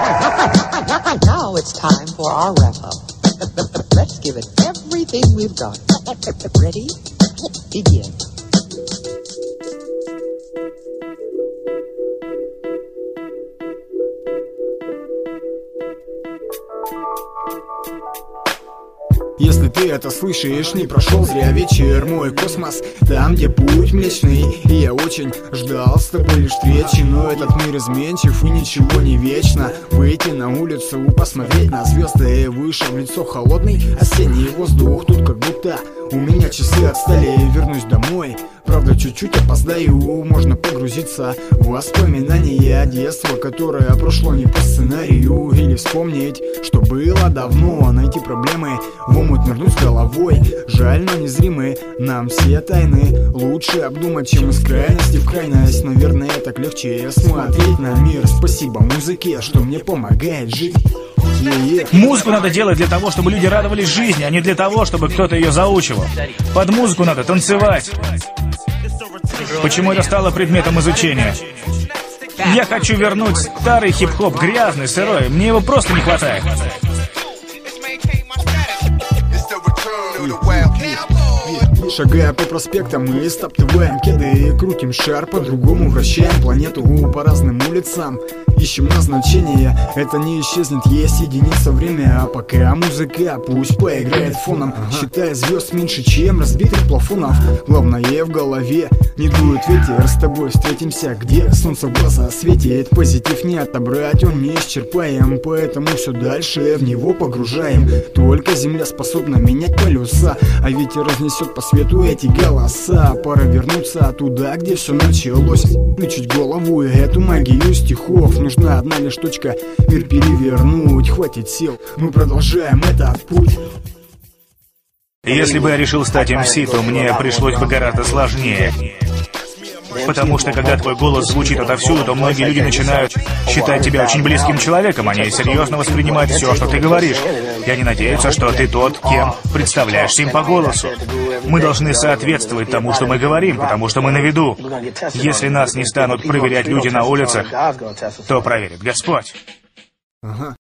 Now it's time for our wrap-up. Let's give it everything we've got. Ready? Begin. Если ты это слышишь, не прошел зря вечер. Мой космос, там, где путь млечный. И я очень ждал с тобой лишь встречи. Но этот мир изменчив и ничего не вечно. Выйти на улицу, посмотреть на звезды. Вышел в лицо холодный осенний воздух. Тут как будто у меня часы отстали. Вернусь домой, правда чуть-чуть опоздаю. Можно погрузиться в воспоминания детства, которое прошло не по сценарию. Или вспомнить, что было давно. Найти проблемы, в омут нырнуть с головой. Жаль, но незримы нам все тайны. Лучше обдумать, чем из крайности в крайность. Наверное, так легче смотреть на мир. Спасибо музыке, что мне помогает жить. Музыку надо делать для того, чтобы люди радовались жизни, а не для того, чтобы кто-то ее заучивал. Под музыку надо танцевать. Почему это стало предметом изучения? Я хочу вернуть старый хип-хоп, грязный, сырой. Мне его просто не хватает. Шагая по проспектам, мы стоптываем кеды, крутим шар, по-другому вращаем планету по разным улицам. Ищем назначение, это не исчезнет, есть единица время. А пока музыка пусть поиграет фоном, считая звезд меньше, чем разбитых плафонов. Главное в голове, не дует ветер, с тобой встретимся, где солнце в глаза светит. Позитив не отобрать, он не исчерпаем, поэтому все дальше в него погружаем. Только земля способна менять полюса, а ветер разнесет по свету эти голоса. Пора вернуться туда, где все началось, включить голову и эту магию стихов. Нужна одна лишь точка, мир перевернуть, хватит сил, мы продолжаем этот путь. Если бы я решил стать МС, то мне пришлось бы гораздо сложнее. Потому что когда твой голос звучит отовсюду, то многие люди начинают считать тебя очень близким человеком. Они серьезно воспринимают все, что ты говоришь. И они надеются, что ты тот, кем представляешься им по голосу. Мы должны соответствовать тому, что мы говорим, потому что мы на виду. Если нас не станут проверять люди на улицах, то проверит Господь. Ага.